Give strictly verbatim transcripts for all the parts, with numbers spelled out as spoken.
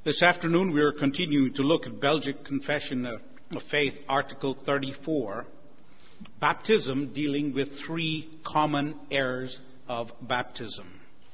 This afternoon we are continuing to look at Belgic Confession of Faith, Article thirty-four, baptism, dealing with three common errors of baptism.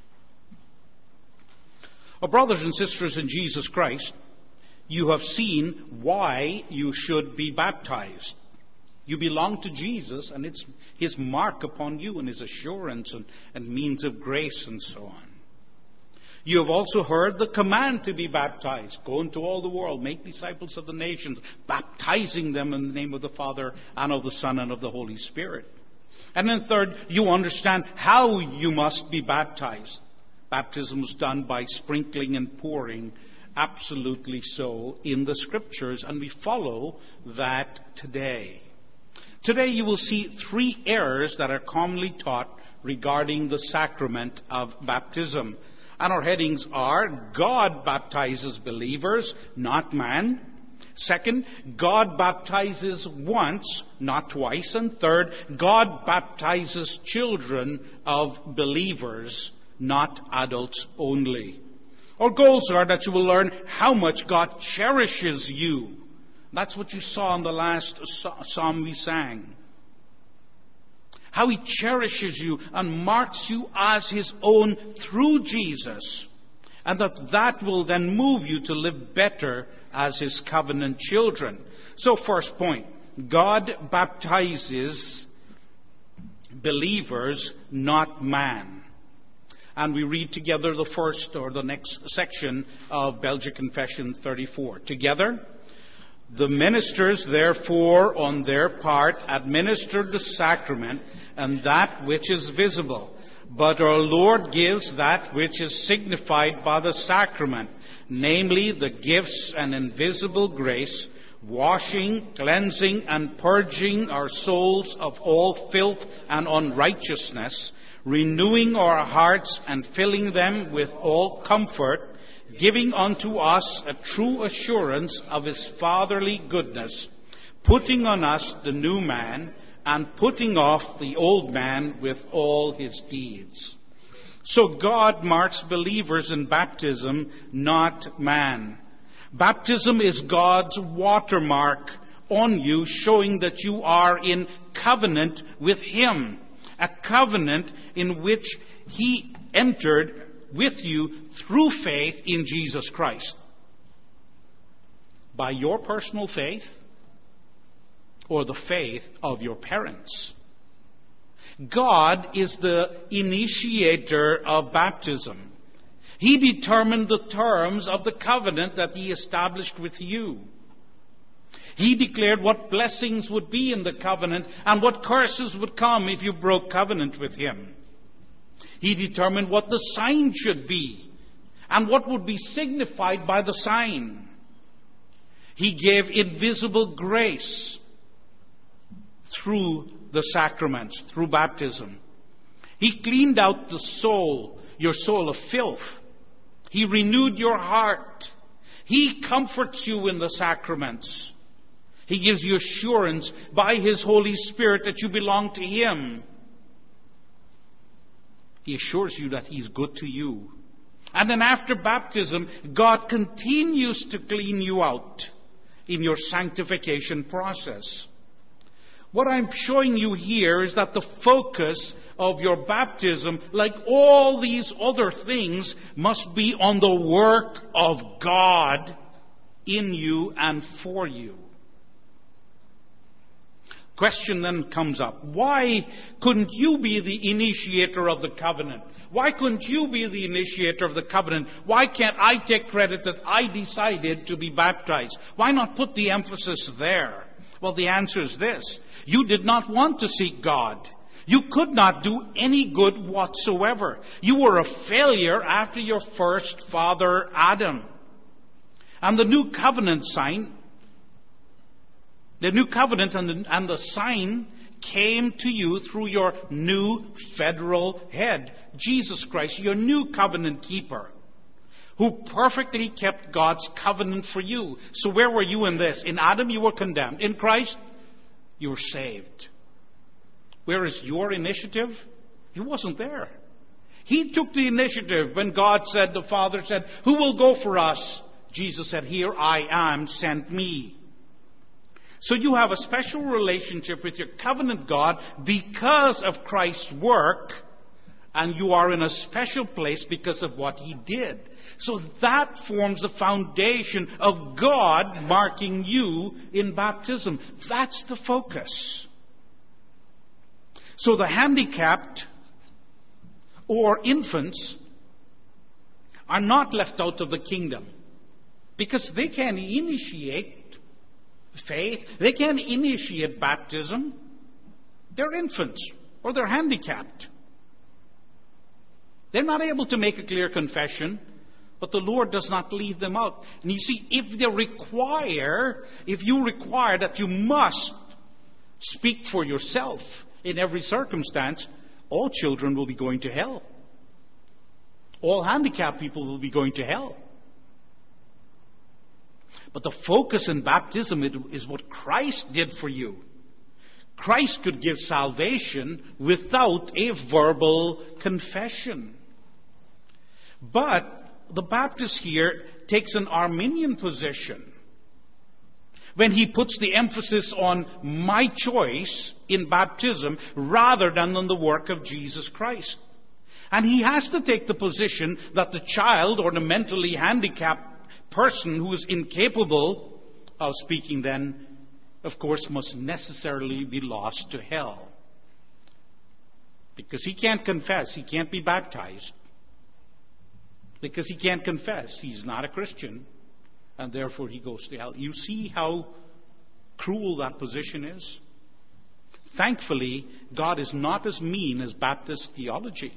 Oh, brothers and sisters in Jesus Christ, you have seen why you should be baptized. You belong to Jesus, and it's his mark upon you and his assurance and, and means of grace and so on. You have also heard the command to be baptized. Go into all the world, make disciples of the nations, baptizing them in the name of the Father and of the Son and of the Holy Spirit. And then third, you understand how you must be baptized. Baptism is done by sprinkling and pouring, absolutely so, in the Scriptures, and we follow that today. Today you will see three errors that are commonly taught regarding the sacrament of baptism. And our headings are: God baptizes believers, not man. Second, God baptizes once, not twice. And third, God baptizes children of believers, not adults only. Our goals are that you will learn how much God cherishes you. That's what you saw in the last psalm we sang. How he cherishes you and marks you as his own through Jesus. And that that will then move you to live better as his covenant children. So first point, God baptizes believers, not man. And we read together the first or the next section of Belgic Confession thirty-four. Together, the ministers, therefore, on their part, administered the sacrament and that which is visible. But our Lord gives that which is signified by the sacrament, namely the gifts and invisible grace, washing, cleansing, and purging our souls of all filth and unrighteousness, renewing our hearts and filling them with all comfort, giving unto us a true assurance of his fatherly goodness, putting on us the new man, and putting off the old man with all his deeds. So God marks believers in baptism, not man. Baptism is God's watermark on you, showing that you are in covenant with him, a covenant in which he entered with you through faith in Jesus Christ. By your personal faith or the faith of your parents. God is the initiator of baptism. He determined the terms of the covenant that he established with you. He declared what blessings would be in the covenant and what curses would come if you broke covenant with him. He determined what the sign should be and what would be signified by the sign. He gave invisible grace through the sacraments, through baptism. He cleaned out the soul, your soul of filth. He renewed your heart. He comforts you in the sacraments. He gives you assurance by his Holy Spirit that you belong to him. He assures you that he's good to you. And then after baptism, God continues to clean you out in your sanctification process. What I'm showing you here is that the focus of your baptism, like all these other things, must be on the work of God in you and for you. Question then comes up. Why couldn't you be the initiator of the covenant? Why couldn't you be the initiator of the covenant? Why can't I take credit that I decided to be baptized? Why not put the emphasis there? Well, the answer is this. You did not want to seek God. You could not do any good whatsoever. You were a failure after your first father, Adam. And the new covenant sign, the new covenant and the, and the sign came to you through your new federal head, Jesus Christ, your new covenant keeper, who perfectly kept God's covenant for you. So where were you in this? In Adam, you were condemned. In Christ, you were saved. Where is your initiative? It wasn't there. He took the initiative when God said, the Father said, who will go for us Jesus said, "Here I am, send me." So you have a special relationship with your covenant God because of Christ's work, and you are in a special place because of what he did. So that forms the foundation of God marking you in baptism. That's the focus. So the handicapped or infants are not left out of the kingdom because they can initiate faith. They can initiate baptism. They're infants or they're handicapped. They're not able to make a clear confession, but the Lord does not leave them out. And you see, if they require, if you require that you must speak for yourself in every circumstance, all children will be going to hell. All handicapped people will be going to hell. But the focus in baptism is what Christ did for you. Christ could give salvation without a verbal confession. But the Baptist here takes an Arminian position when he puts the emphasis on my choice in baptism rather than on the work of Jesus Christ. And he has to take the position that the child or the mentally handicapped person who is incapable of speaking then, of course, must necessarily be lost to hell. Because he can't confess, he can't be baptized. Because he can't confess, he's not a Christian, and therefore he goes to hell. You see how cruel that position is? Thankfully, God is not as mean as Baptist theology.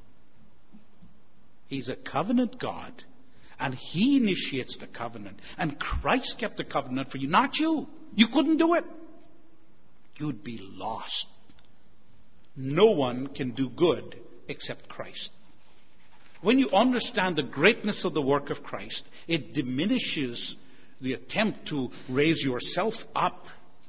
He's a covenant God, and he initiates the covenant. And Christ kept the covenant for you, not you. You couldn't do it. You'd be lost. No one can do good except Christ. When you understand the greatness of the work of Christ, it diminishes the attempt to raise yourself up.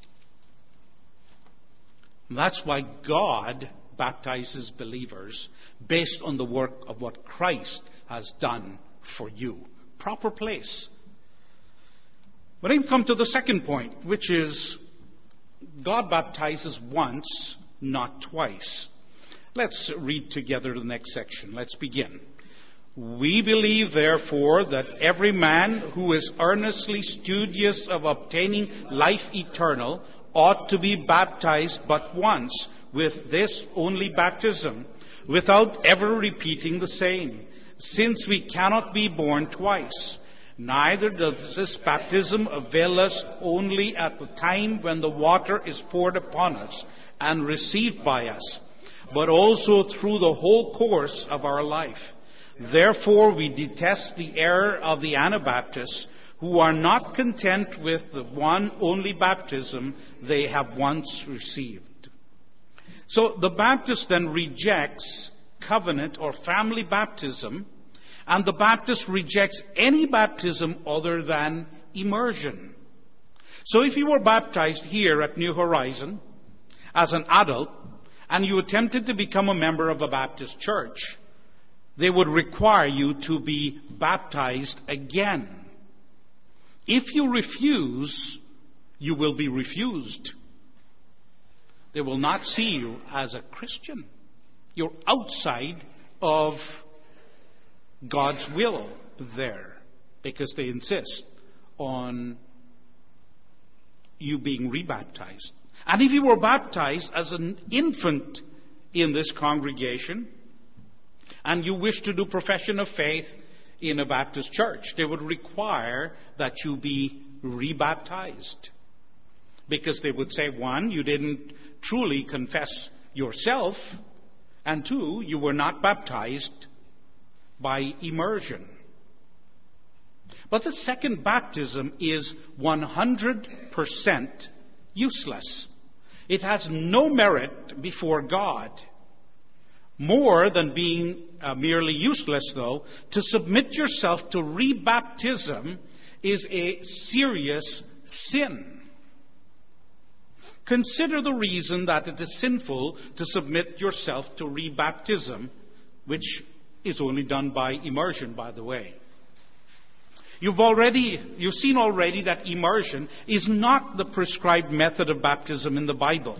And that's why God baptizes believers based on the work of what Christ has done for you. Proper place. But I come to the second point, which is God baptizes once, not twice. Let's read together the next section. Let's begin. We believe, therefore, that every man who is earnestly studious of obtaining life eternal ought to be baptized but once, with this only baptism, without ever repeating the same, since we cannot be born twice. Neither does this baptism avail us only at the time when the water is poured upon us and received by us, but also through the whole course of our life. Therefore, we detest the error of the Anabaptists, who are not content with the one only baptism they have once received. So the Baptist then rejects covenant or family baptism, and the Baptist rejects any baptism other than immersion. So if you were baptized here at New Horizon as an adult, and you attempted to become a member of a Baptist church, they would require you to be baptized again. If you refuse, you will be refused. They will not see you as a Christian. You're outside of God's will there, because they insist on you being rebaptized. And if you were baptized as an infant in this congregation, and you wish to do profession of faith in a Baptist church, they would require that you be rebaptized. Because they would say, one, you didn't truly confess yourself, and two, you were not baptized by immersion. But the second baptism is one hundred percent useless. It has no merit before God. More than being uh, merely useless, though, to submit yourself to rebaptism is a serious sin. Consider the reason that it is sinful to submit yourself to rebaptism, which is only done by immersion, by the way. You've already, you've seen already that immersion is not the prescribed method of baptism in the Bible.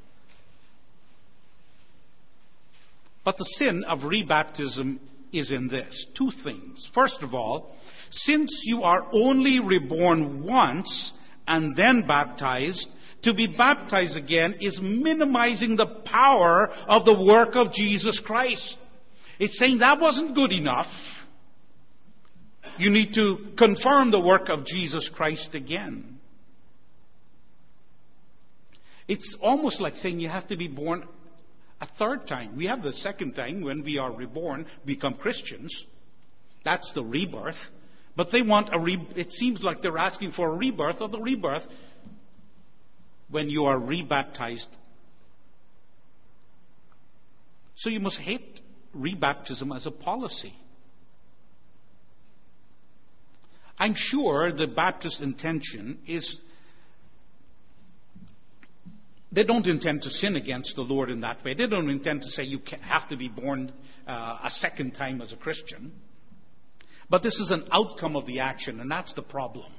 But the sin of rebaptism is in this. Two things. First of all, since you are only reborn once and then baptized, to be baptized again is minimizing the power of the work of Jesus Christ. It's saying that wasn't good enough. You need to confirm the work of Jesus Christ again. It's almost like saying you have to be born a third time. We have the second time when we are reborn, become Christians. That's the rebirth. But they want a re- it seems like they're asking for a rebirth of the rebirth when you are rebaptized. So you must hate rebaptism as a policy. I'm sure the Baptist intention is they don't intend to sin against the Lord in that way. They don't intend to say you have to be born uh, a second time as a Christian. But this is an outcome of the action, and that's the problem.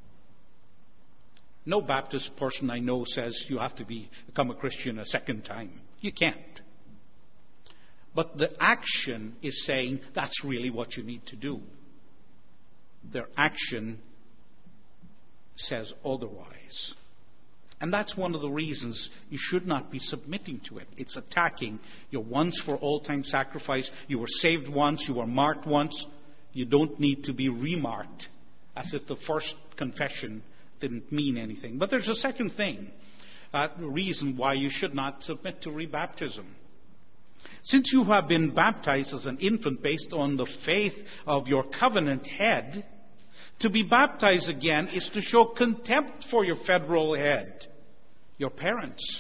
No Baptist person I know says you have to be, become a Christian a second time. You can't. But the action is saying that's really what you need to do. Their action says otherwise. And that's one of the reasons you should not be submitting to it. It's attacking your once for all time sacrifice. You were saved once, you were marked once. You don't need to be remarked as if the first confession didn't mean anything. But there's a second thing, a reason why you should not submit to rebaptism. Since you have been baptized as an infant based on the faith of your covenant head, to be baptized again is to show contempt for your federal head, your parents.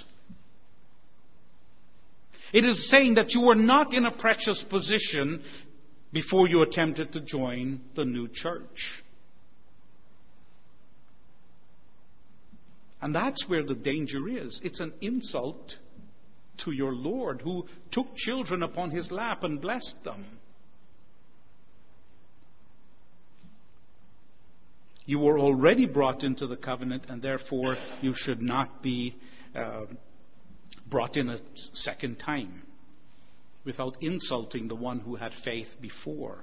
It is saying that you were not in a precious position before you attempted to join the new church. And that's where the danger is. It's an insult to your Lord, who took children upon his lap and blessed them. You were already brought into the covenant, and therefore you should not be uh, brought in a second time without insulting the one who had faith before.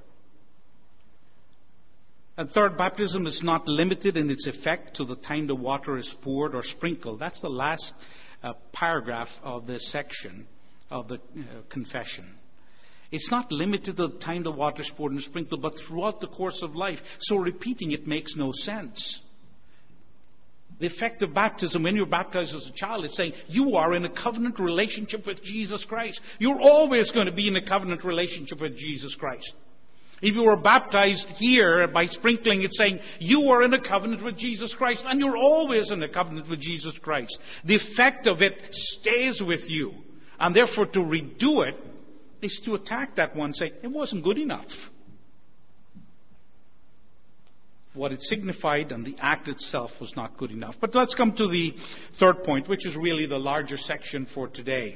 And third, baptism is not limited in its effect to the time the water is poured or sprinkled. That's the last uh, paragraph of this section of the uh, confession. It's not limited to the time the water is poured and sprinkled, but throughout the course of life. So repeating it makes no sense. The effect of baptism, when you're baptized as a child, is saying you are in a covenant relationship with Jesus Christ. You're always going to be in a covenant relationship with Jesus Christ. If you were baptized here by sprinkling, it's saying you are in a covenant with Jesus Christ, and you're always in a covenant with Jesus Christ. The effect of it stays with you. And therefore to redo it is to attack that one, saying it wasn't good enough. What it signified and the act itself was not good enough. But let's come to the third point, which is really the larger section for today.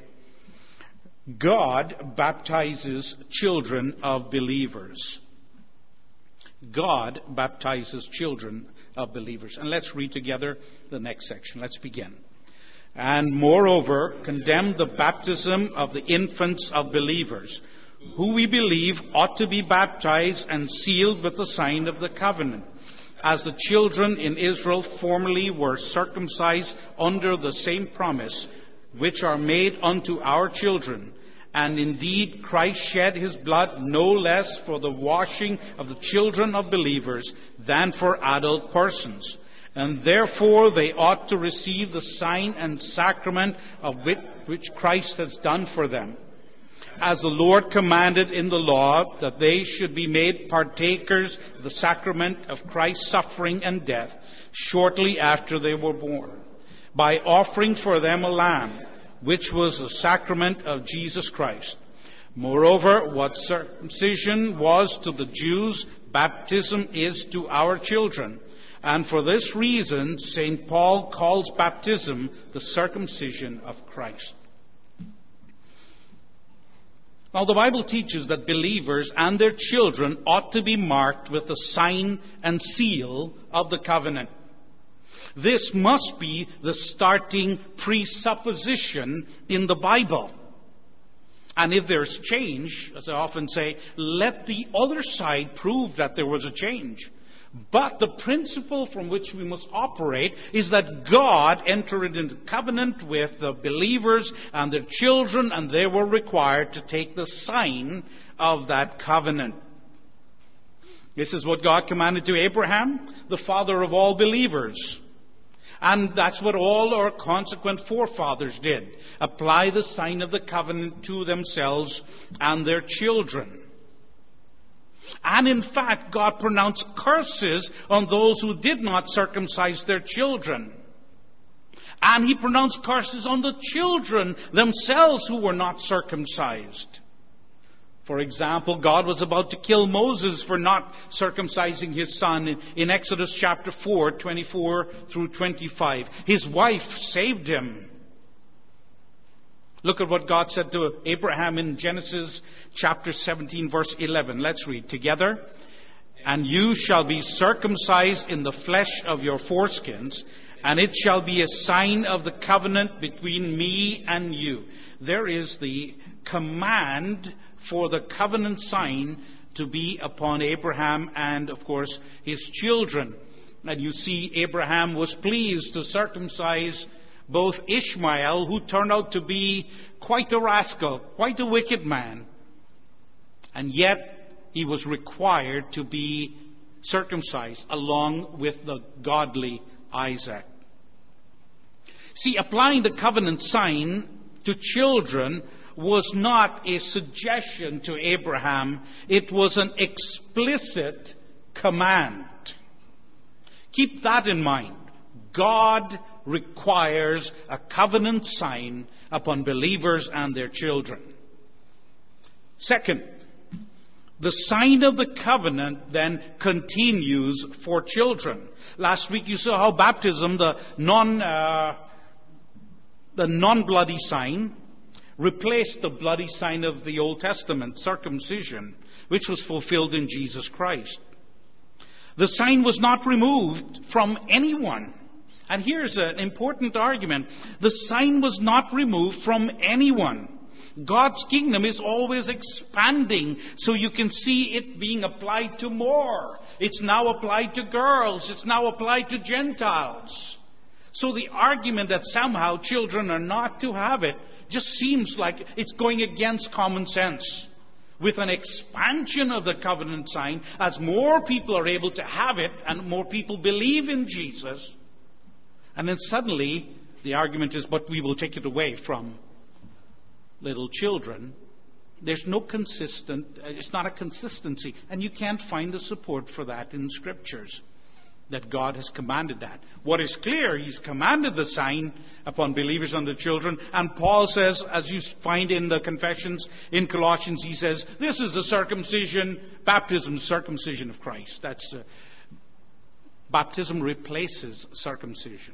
God baptizes children of believers. God baptizes children of believers. And let's read together the next section. Let's begin. And moreover, condemn the baptism of the infants of believers, who we believe ought to be baptized and sealed with the sign of the covenant, as the children in Israel formerly were circumcised under the same promise, which are made unto our children. And indeed, Christ shed his blood no less for the washing of the children of believers than for adult persons. And therefore they ought to receive the sign and sacrament of which Christ has done for them, as the Lord commanded in the law, that they should be made partakers of the sacrament of Christ's suffering and death shortly after they were born, by offering for them a lamb, which was the sacrament of Jesus Christ. Moreover, what circumcision was to the Jews, baptism is to our children. And for this reason, Saint Paul calls baptism the circumcision of Christ. Now, the Bible teaches that believers and their children ought to be marked with the sign and seal of the covenant. This must be the starting presupposition in the Bible. And if there's change, as I often say, let the other side prove that there was a change. But the principle from which we must operate is that God entered into covenant with the believers and their children, and they were required to take the sign of that covenant. This is what God commanded to Abraham, the father of all believers. And that's what all our consequent forefathers did. Apply the sign of the covenant to themselves and their children. And in fact, God pronounced curses on those who did not circumcise their children. And He pronounced curses on the children themselves who were not circumcised. For example, God was about to kill Moses for not circumcising his son in Exodus chapter four, twenty-four through twenty-five. His wife saved him. Look at what God said to Abraham in Genesis chapter seventeen, verse eleven. Let's read together. And you shall be circumcised in the flesh of your foreskins, and it shall be a sign of the covenant between me and you. There is the command for the covenant sign to be upon Abraham and, of course, his children. And you see, Abraham was pleased to circumcise both Ishmael, who turned out to be quite a rascal, quite a wicked man, and yet he was required to be circumcised along with the godly Isaac. See, applying the covenant sign to children was not a suggestion to Abraham. It was an explicit command. Keep that in mind. God requires a covenant sign upon believers and their children. Second, the sign of the covenant then continues for children. Last week you saw how baptism, the non, uh, the non-bloody sign, replaced the bloody sign of the Old Testament, circumcision, which was fulfilled in Jesus Christ. The sign was not removed from anyone. And here's an important argument. The sign was not removed from anyone. God's kingdom is always expanding, so you can see it being applied to more. It's now applied to girls. It's now applied to Gentiles. So the argument that somehow children are not to have it just seems like it's going against common sense. With an expansion of the covenant sign, as more people are able to have it and more people believe in Jesus, and then suddenly the argument is, but we will take it away from little children. There's no consistent, it's not a consistency. And you can't find the support for that in Scriptures, that God has commanded that. What is clear, He's commanded the sign upon believers and the children. And Paul says, as you find in the confessions in Colossians, he says, this is the circumcision, baptism, circumcision of Christ. That's uh, baptism replaces circumcision.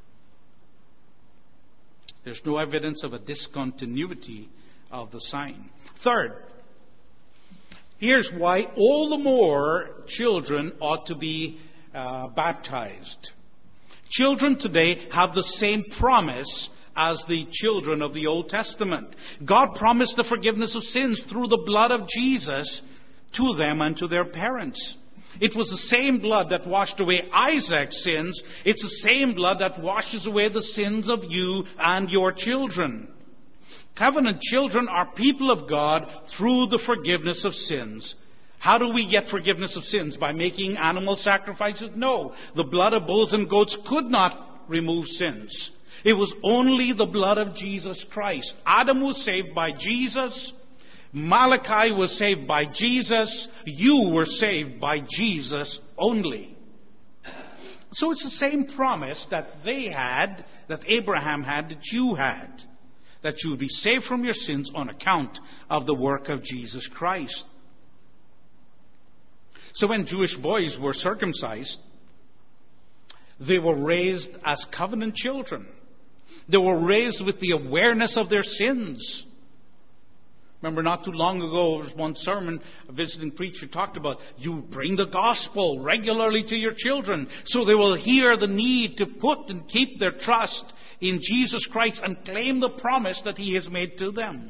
There's no evidence of a discontinuity of the sign. Third, here's why all the more children ought to be uh, baptized. Children today have the same promise as the children of the Old Testament. God promised the forgiveness of sins through the blood of Jesus to them and to their parents. It was the same blood that washed away Isaac's sins. It's the same blood that washes away the sins of you and your children. Covenant children are people of God through the forgiveness of sins. How do we get forgiveness of sins? By making animal sacrifices? No. The blood of bulls and goats could not remove sins. It was only the blood of Jesus Christ. Adam was saved by Jesus. Malachi was saved by Jesus. You were saved by Jesus only. So it's the same promise that they had, that Abraham had, that you had. That you would be saved from your sins on account of the work of Jesus Christ. So when Jewish boys were circumcised, they were raised as covenant children. They were raised with the awareness of their sins. Remember, not too long ago, there was one sermon a visiting preacher talked about, you bring the gospel regularly to your children so they will hear the need to put and keep their trust in Jesus Christ and claim the promise that He has made to them.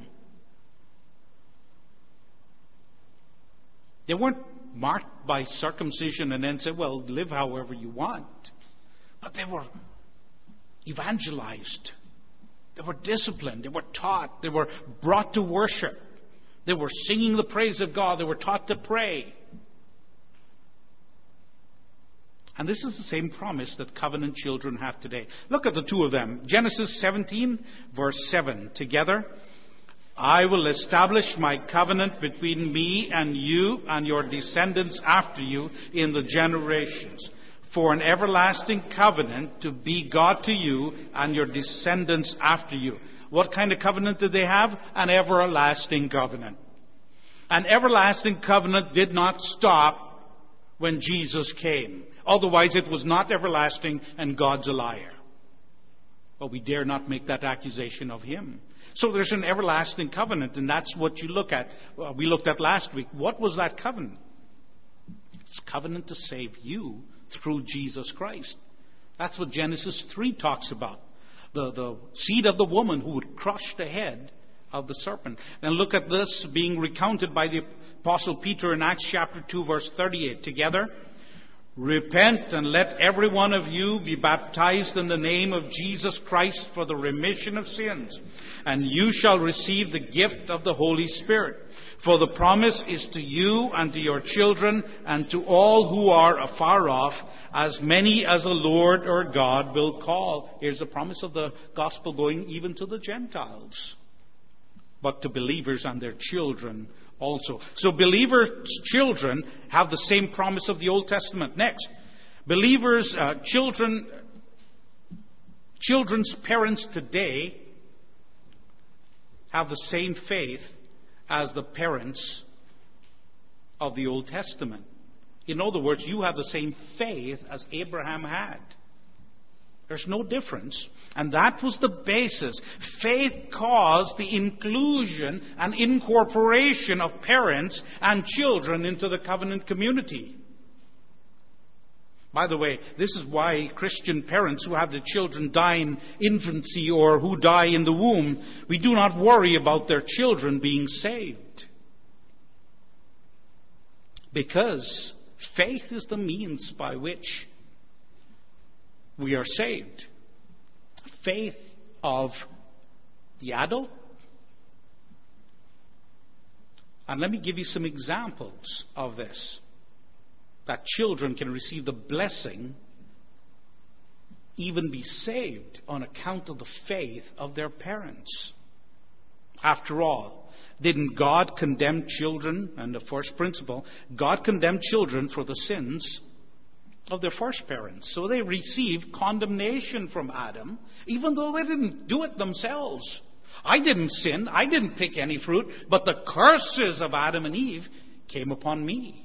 They weren't marked by circumcision and then said, well, live however you want. But they were evangelized. They were disciplined. They were taught. They were brought to worship. They were singing the praise of God. They were taught to pray. And this is the same promise that covenant children have today. Look at the two of them. Genesis seventeen, verse seven. Together, I will establish my covenant between me and you and your descendants after you in the generations, for an everlasting covenant to be God to you and your descendants after you. What kind of covenant did they have? An everlasting covenant. An everlasting covenant did not stop when Jesus came. Otherwise, it was not everlasting and God's a liar. But we dare not make that accusation of Him. So there's an everlasting covenant, and that's what you look at. Well, we looked at last week. What was that covenant? It's covenant to save you through Jesus Christ. That's what Genesis three talks about. The, the seed of the woman who would crush the head of the serpent. And look at this being recounted by the Apostle Peter in Acts chapter two, verse thirty-eight. Together, repent and let every one of you be baptized in the name of Jesus Christ for the remission of sins, and you shall receive the gift of the Holy Spirit. For the promise is to you and to your children and to all who are afar off, as many as the Lord our God will call. Here's the promise of the gospel going even to the Gentiles, but to believers and their children also. So believers' children have the same promise of the Old Testament. Next, believers' uh, children, children's parents today have the same faith as the parents of the Old Testament. In other words, you have the same faith as Abraham had. There's no difference. And that was the basis. Faith caused the inclusion and incorporation of parents and children into the covenant community. By the way, this is why Christian parents who have the children die in infancy or who die in the womb, we do not worry about their children being saved. Because faith is the means by which we are saved. Faith of the adult. And let me give you some examples of this. That children can receive the blessing, even be saved on account of the faith of their parents. After all, didn't God condemn children? And the first principle, God condemned children for the sins of their first parents. So they received condemnation from Adam, even though they didn't do it themselves. I didn't sin. I didn't pick any fruit. But the curses of Adam and Eve came upon me.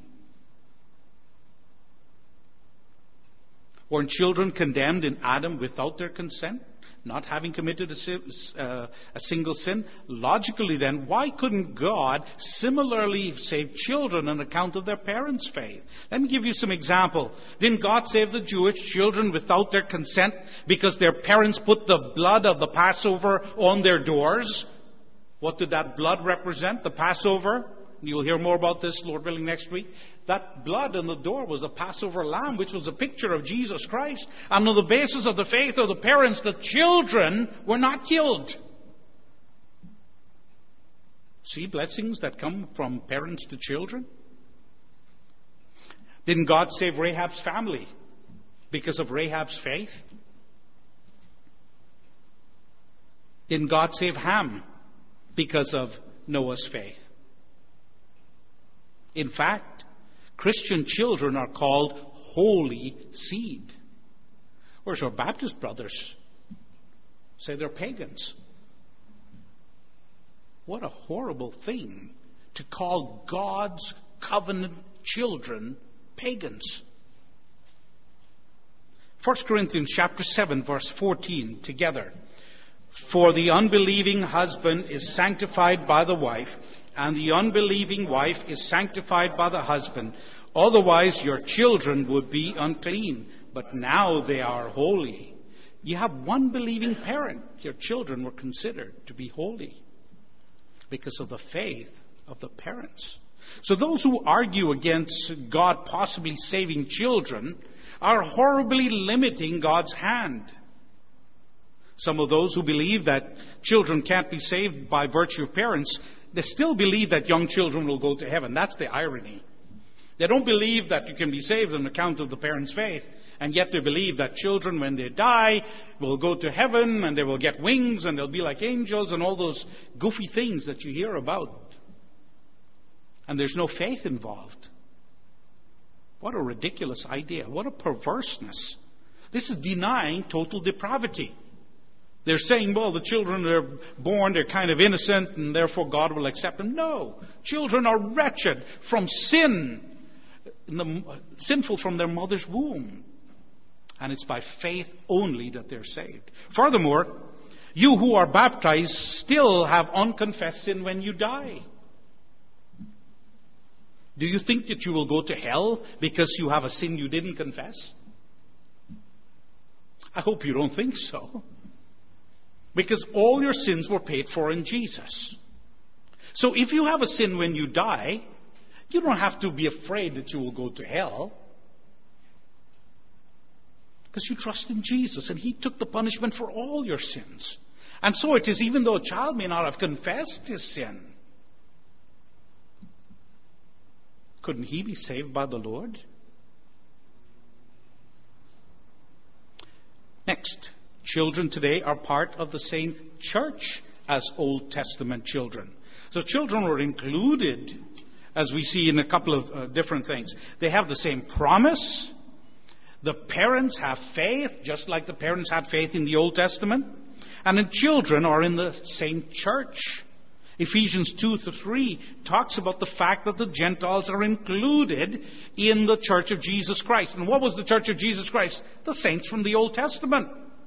Weren't children condemned in Adam without their consent, not having committed a, sin, uh, a single sin? Logically then, why couldn't God similarly save children on account of their parents' faith? Let me give you some example. Didn't God save the Jewish children without their consent because their parents put the blood of the Passover on their doors? What did that blood represent? The Passover? You'll hear more about this, Lord willing, next week. That blood on the door was a Passover lamb, which was a picture of Jesus Christ. And on the basis of the faith of the parents, the children were not killed. See blessings that come from parents to children? Didn't God save Rahab's family because of Rahab's faith? Didn't God save Ham because of Noah's faith? In fact, Christian children are called holy seed. Whereas our Baptist brothers say they're pagans. What a horrible thing to call God's covenant children pagans. First Corinthians chapter seven, verse fourteen, together. For the unbelieving husband is sanctified by the wife, and the unbelieving wife is sanctified by the husband. Otherwise your children would be unclean, but now they are holy. You have one believing parent. Your children were considered to be holy because of the faith of the parents. So those who argue against God possibly saving children are horribly limiting God's hand. Some of those who believe that children can't be saved by virtue of parents, they still believe that young children will go to heaven. That's the irony. They don't believe that you can be saved on account of the parents' faith, and yet they believe that children, when they die, will go to heaven and they will get wings and they'll be like angels and all those goofy things that you hear about. And there's no faith involved. What a ridiculous idea. What a perverseness. This is denying total depravity. They're saying, well, the children that are born, they're kind of innocent, and therefore God will accept them. No. Children are wretched from sin, in the, sinful from their mother's womb. And it's by faith only that they're saved. Furthermore, you who are baptized still have unconfessed sin when you die. Do you think that you will go to hell because you have a sin you didn't confess? I hope you don't think so. Because all your sins were paid for in Jesus. So if you have a sin when you die, you don't have to be afraid that you will go to hell. Because you trust in Jesus and He took the punishment for all your sins. And so it is, even though a child may not have confessed his sin. Couldn't he be saved by the Lord? Next. Children today are part of the same church as Old Testament children. So children were included, as we see in a couple of uh, different things. They have the same promise. The parents have faith, just like the parents had faith in the Old Testament. And the children are in the same church. Ephesians two to three talks about the fact that the Gentiles are included in the church of Jesus Christ. And what was the church of Jesus Christ? The saints from the Old Testament.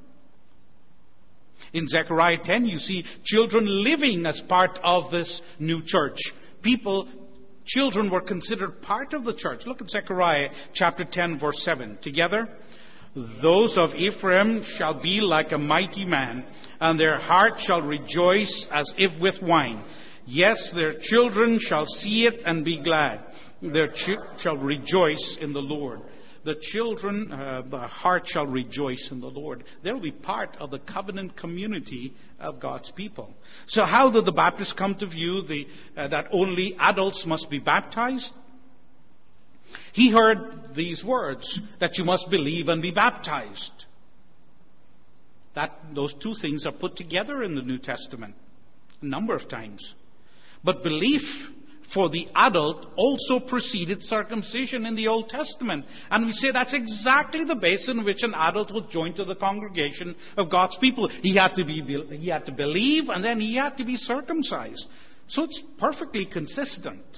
In Zechariah ten, you see children living as part of this new church. People, children were considered part of the church. Look at Zechariah chapter ten, verse seven. Together, those of Ephraim shall be like a mighty man, and their heart shall rejoice as if with wine. Yes, their children shall see it and be glad. Their ch- shall rejoice in the Lord. The children, uh, the heart shall rejoice in the Lord. They'll be part of the covenant community of God's people. So how did the Baptists come to view the, uh, that only adults must be baptized? He heard these words, that you must believe and be baptized. That, those two things are put together in the New Testament a number of times. But belief for the adult also preceded circumcision in the Old Testament. And we say that's exactly the basis in which an adult was joined to the congregation of God's people. He had to be, he had to believe, and then he had to be circumcised. So it's perfectly consistent.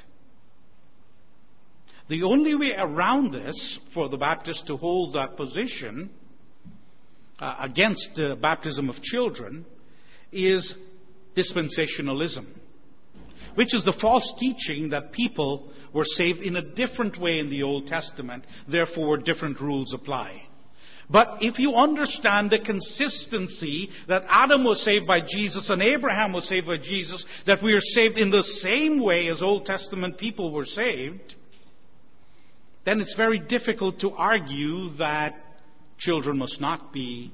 The only way around this for the Baptists to hold that position uh, against uh, baptism of children is dispensationalism, which is the false teaching that people were saved in a different way in the Old Testament, therefore different rules apply. But if you understand the consistency that Adam was saved by Jesus and Abraham was saved by Jesus, that we are saved in the same way as Old Testament people were saved, then it's very difficult to argue that children must not be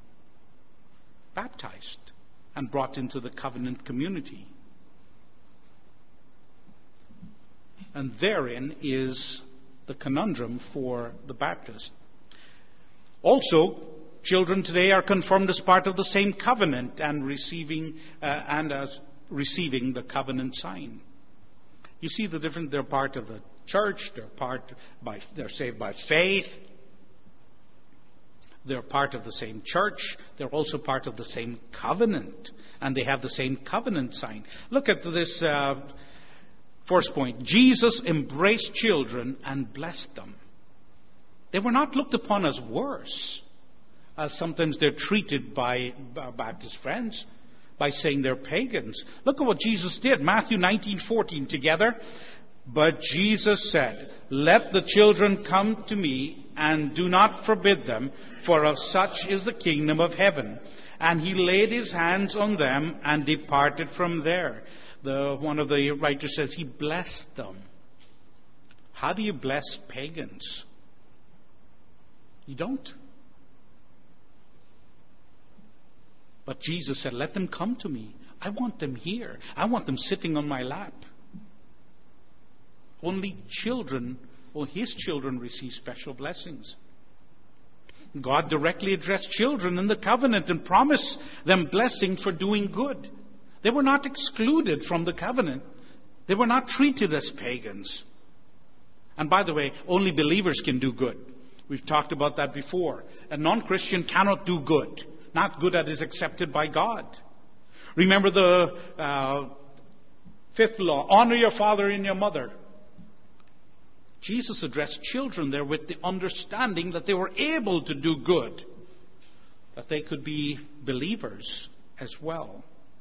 baptized and brought into the covenant community. And therein is the conundrum for the Baptist. Also, children today are confirmed as part of the same covenant and receiving uh, and as receiving the covenant sign. You see the difference. They're part of the church. They're part by. They're saved by faith. They're part of the same church. They're also part of the same covenant, and they have the same covenant sign. Look at this. Uh, First point, Jesus embraced children and blessed them. They were not looked upon as worse, as sometimes they're treated by Baptist friends, by saying they're pagans. Look at what Jesus did. Matthew nineteen fourteen together. But Jesus said, "Let the children come to me, and do not forbid them, for of such is the kingdom of heaven." And he laid his hands on them and departed from there. The, one of the writers says he blessed them. How do you bless pagans? You don't. But Jesus said, "Let them come to me. I want them here. I want them sitting on my lap." Only children, or his children, receive special blessings. God directly addressed children in the covenant and promised them blessing for doing good. They were not excluded from the covenant. They were not treated as pagans. And by the way, only believers can do good. We've talked about that before. A non-Christian cannot do good. Not good that is accepted by God. Remember the uh, fifth law, honor your father and your mother. Jesus addressed children there with the understanding that they were able to do good, that they could be believers as well.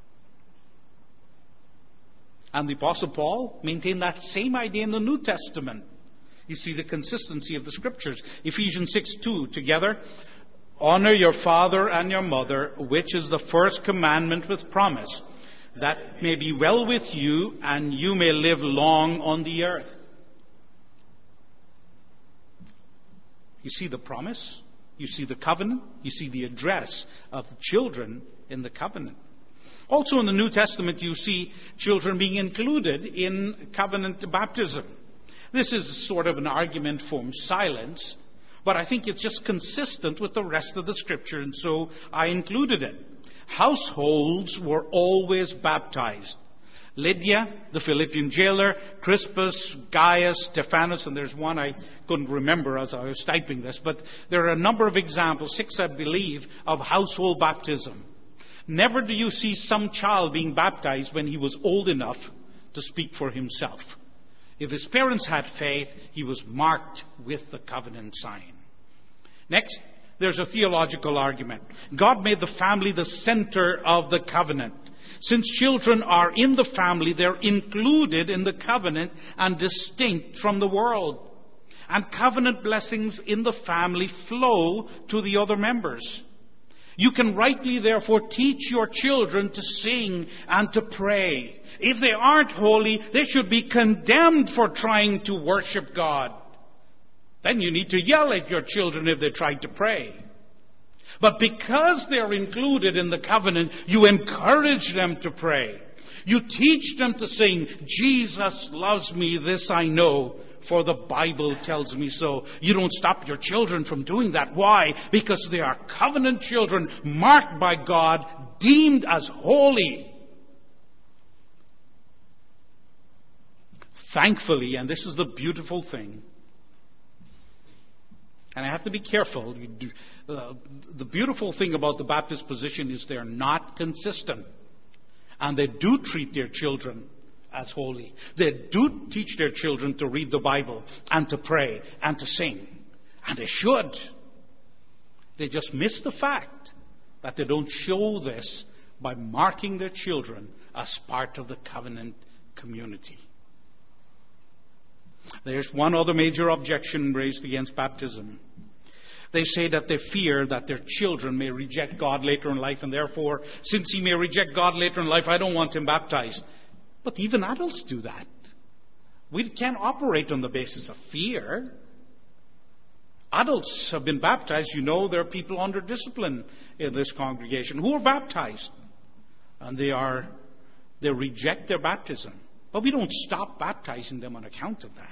And the Apostle Paul maintained that same idea in the New Testament. You see the consistency of the Scriptures. Ephesians six two, together. Honor your father and your mother, which is the first commandment with promise, that may be well with you and you may live long on the earth. You see the promise, you see the covenant, you see the address of children in the covenant. Also in the New Testament, you see children being included in covenant baptism. This is sort of an argument from silence, but I think it's just consistent with the rest of the Scripture, and so I included it. Households were always baptized. Lydia, the Philippian jailer, Crispus, Gaius, Stephanus, and there's one I couldn't remember as I was typing this, but there are a number of examples, six I believe, of household baptism. Never do you see some child being baptized when he was old enough to speak for himself. If his parents had faith, he was marked with the covenant sign. Next, there's a theological argument. God made the family the center of the covenant. Since children are in the family, they're included in the covenant and distinct from the world. And covenant blessings in the family flow to the other members. You can rightly, therefore, teach your children to sing and to pray. If they aren't holy, they should be condemned for trying to worship God. Then you need to yell at your children if they try to pray. But because they're included in the covenant, you encourage them to pray. You teach them to sing, "Jesus loves me, this I know, for the Bible tells me so." You don't stop your children from doing that. Why? Because they are covenant children, marked by God, deemed as holy. Thankfully, and this is the beautiful thing, and I have to be careful, you do, uh, the beautiful thing about the Baptist position is they're not consistent. And they do treat their children as holy. They do teach their children to read the Bible and to pray and to sing. And they should. They just miss the fact that they don't show this by marking their children as part of the covenant community. There's one other major objection raised against baptism. They say that they fear that their children may reject God later in life, and therefore, since he may reject God later in life, I don't want him baptized. But even adults do that. We can't operate on the basis of fear. Adults have been baptized. You know, there are people under discipline in this congregation who are baptized. And they are, they reject their baptism. But we don't stop baptizing them on account of that.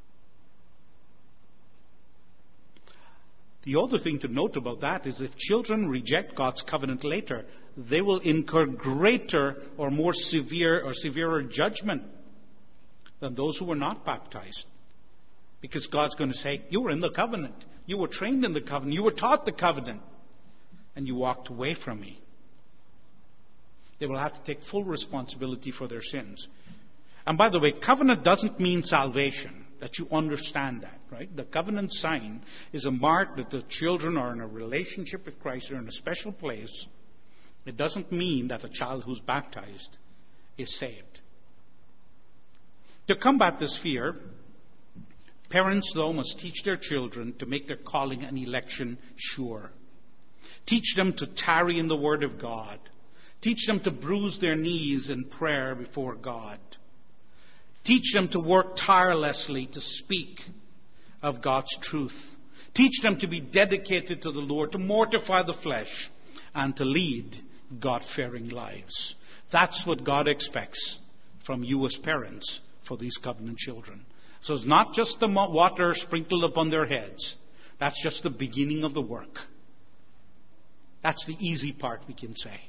The other thing to note about that is if children reject God's covenant later, they will incur greater or more severe or severer judgment than those who were not baptized. Because God's going to say, you were in the covenant. You were trained in the covenant. You were taught the covenant. And you walked away from me. They will have to take full responsibility for their sins. And by the way, covenant doesn't mean salvation. that you understand that, right? The covenant sign is a mark that the children are in a relationship with Christ, they're in a special place. It doesn't mean that a child who's baptized is saved. To combat this fear, parents, though, must teach their children to make their calling and election sure. Teach them to tarry in the Word of God. Teach them to bruise their knees in prayer before God. Teach them to work tirelessly to speak of God's truth. Teach them to be dedicated to the Lord, to mortify the flesh, and to lead God-fearing lives. That's what God expects from you as parents for these covenant children. So it's not just the water sprinkled upon their heads. That's just the beginning of the work. That's the easy part, we can say.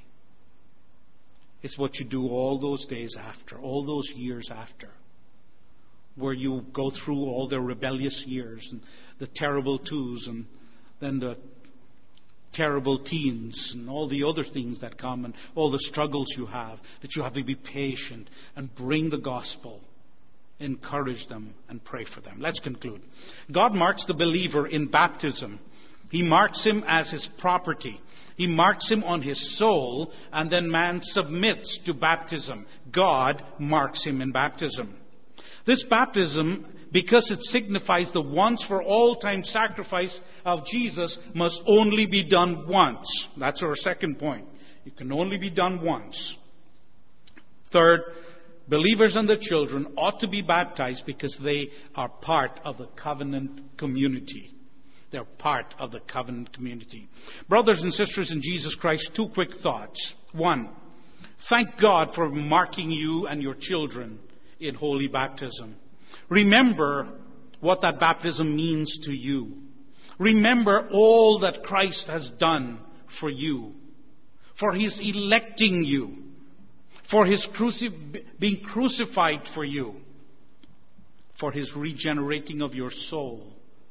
It's what you do all those days after, all those years after, where you go through all their rebellious years and the terrible twos and then the terrible teens and all the other things that come and all the struggles you have, that you have to be patient and bring the gospel, encourage them and pray for them. Let's conclude. God marks the believer in baptism. He marks him as his property. He marks him on his soul, and then man submits to baptism. God marks him in baptism. This baptism, because it signifies the once for all time sacrifice of Jesus, must only be done once. That's our second point. It can only be done once. Third, believers and their children ought to be baptized because they are part of the covenant community. They're part of the covenant community. Brothers and sisters in Jesus Christ, two quick thoughts. One, thank God for marking you and your children in holy baptism. Remember what that baptism means to you. Remember all that Christ has done for you, for his electing you, for his cruci- being crucified for you, for his regenerating of your soul.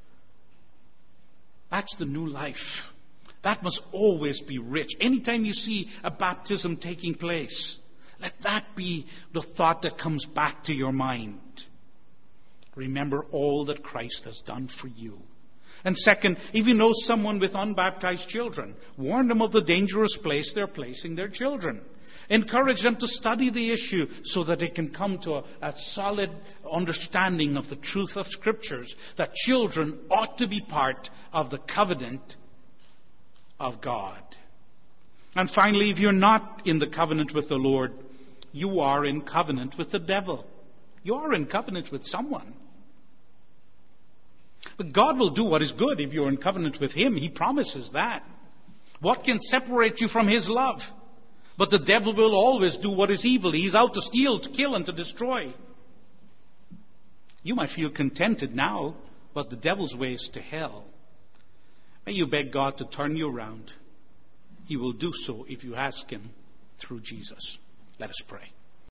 That's the new life. That must always be rich. Anytime you see a baptism taking place, let that be the thought that comes back to your mind. Remember all that Christ has done for you. And second, if you know someone with unbaptized children, warn them of the dangerous place they're placing their children. Encourage them to study the issue so that they can come to a, a solid understanding of the truth of Scriptures, that children ought to be part of the covenant of God. And finally, if you're not in the covenant with the Lord, you are in covenant with the devil. You are in covenant with someone. But God will do what is good if you're in covenant with him. He promises that. What can separate you from his love? But the devil will always do what is evil. He's out to steal, to kill, and to destroy. You might feel contented now, but the devil's way is to hell. May you beg God to turn you around. He will do so if you ask him through Jesus. Let us pray.